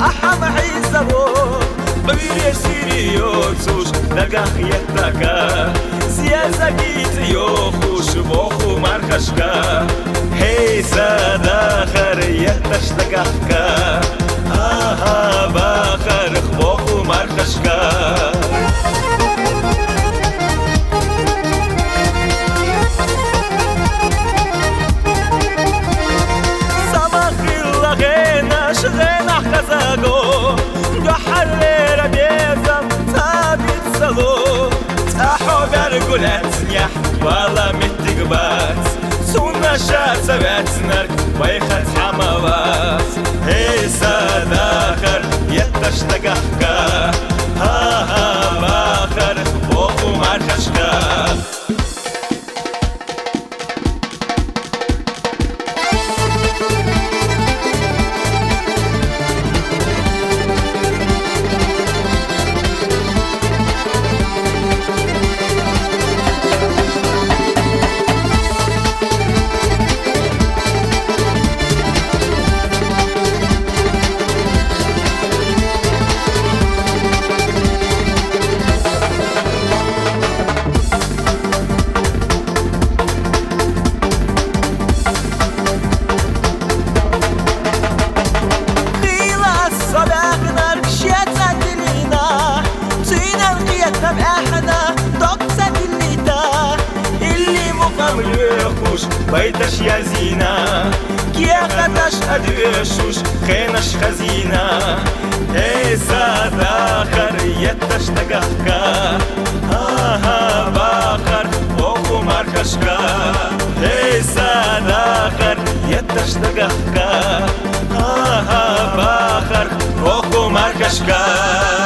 Aha mahizawo Bire siriyo Cóż dagach taka Zjazagit yo Chush bochu marchashka Hej sadachar Yetash dagachka Aha bachar Bochu marchashka شغنح خزاقو جحلر بيزم تابيت صلو تاحو برقولات نيح والله متقبات سونا شات سبات نرك ويخت حموات هي ساداخر يتشتقحكا ها باخر بوخو مرخشكا بيتش يا زينة كيا خدش أدوشوش خينش خزينة هي ساداخر يتش تقحكا ها باخر وقو مرخشكا هي ساداخر يتش تقحكا ها باخر وقو مرخشكا